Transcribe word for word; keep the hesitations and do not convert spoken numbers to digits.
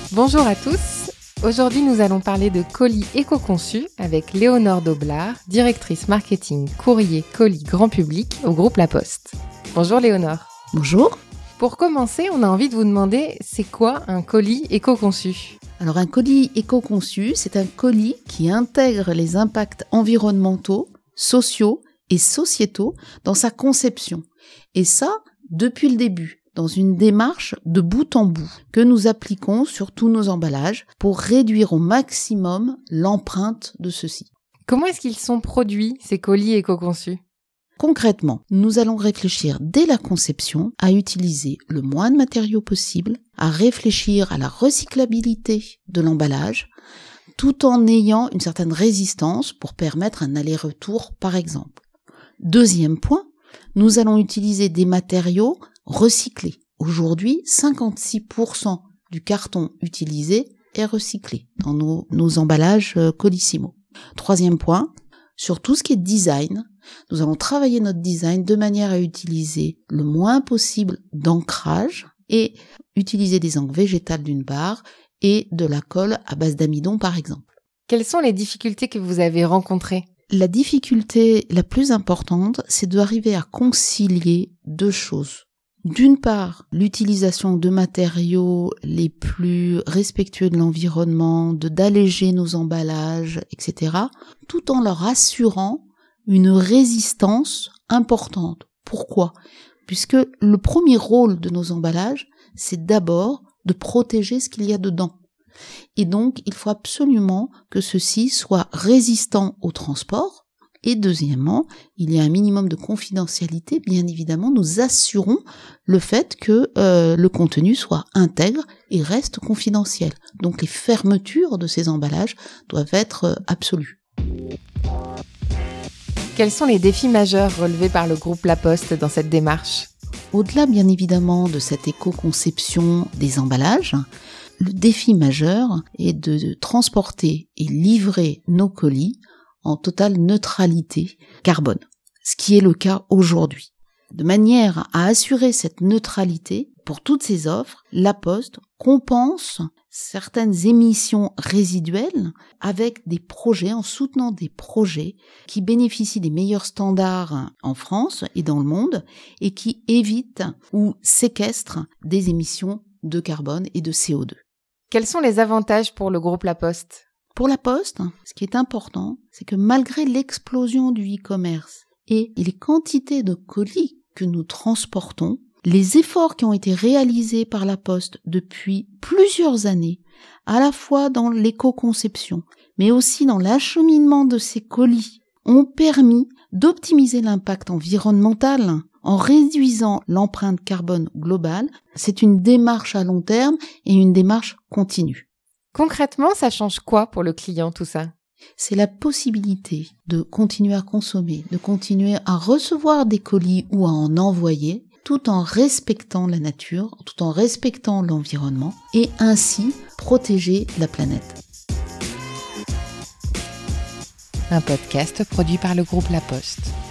Bonjour à tous. Aujourd'hui, nous allons parler de colis éco-conçus avec Léonore Doblard, directrice marketing courrier colis grand public au groupe La Poste. Bonjour Léonore. Bonjour. Pour commencer, on a envie de vous demander, c'est quoi un colis éco-conçu ? Alors un colis éco-conçu, c'est un colis qui intègre les impacts environnementaux, sociaux et sociétaux dans sa conception. Et ça, depuis le début, dans une démarche de bout en bout que nous appliquons sur tous nos emballages pour réduire au maximum l'empreinte de ceux-ci. Comment est-ce qu'ils sont produits, ces colis éco-conçus ? Concrètement, nous allons réfléchir dès la conception à utiliser le moins de matériaux possible, à réfléchir à la recyclabilité de l'emballage, tout en ayant une certaine résistance pour permettre un aller-retour par exemple. Deuxième point, nous allons utiliser des matériaux recyclés. Aujourd'hui, cinquante-six pour cent du carton utilisé est recyclé dans nos, nos emballages Colissimo. Troisième point, sur tout ce qui est design, nous allons travailler notre design de manière à utiliser le moins possible d'ancrage et utiliser des encres végétales d'une part et de la colle à base d'amidon par exemple. Quelles sont les difficultés que vous avez rencontrées ? La difficulté la plus importante, c'est d'arriver à concilier deux choses. D'une part, l'utilisation de matériaux les plus respectueux de l'environnement, de d'alléger nos emballages, et cetera, tout en leur assurant une résistance importante. Pourquoi ? Puisque le premier rôle de nos emballages, c'est d'abord de protéger ce qu'il y a dedans. Et donc, il faut absolument que ceci soit résistant au transport. Et deuxièmement, il y a un minimum de confidentialité. Bien évidemment, nous assurons le fait que euh, le contenu soit intègre et reste confidentiel. Donc, les fermetures de ces emballages doivent être euh, absolues. Quels sont les défis majeurs relevés par le groupe La Poste dans cette démarche ? Au-delà, bien évidemment, de cette éco-conception des emballages, le défi majeur est de transporter et livrer nos colis en totale neutralité carbone, ce qui est le cas aujourd'hui. De manière à assurer cette neutralité, pour toutes ces offres, La Poste compense certaines émissions résiduelles avec des projets, en soutenant des projets qui bénéficient des meilleurs standards en France et dans le monde et qui évitent ou séquestrent des émissions de carbone et de C O deux. Quels sont les avantages pour le groupe La Poste ? Pour La Poste, ce qui est important, c'est que malgré l'explosion du e-commerce et les quantités de colis que nous transportons, les efforts qui ont été réalisés par La Poste depuis plusieurs années, à la fois dans l'éco-conception, mais aussi dans l'acheminement de ces colis, ont permis d'optimiser l'impact environnemental en réduisant l'empreinte carbone globale. C'est une démarche à long terme et une démarche continue. Concrètement, ça change quoi pour le client tout ça ? C'est la possibilité de continuer à consommer, de continuer à recevoir des colis ou à en envoyer, tout en respectant la nature, tout en respectant l'environnement et ainsi protéger la planète. Un podcast produit par le groupe La Poste.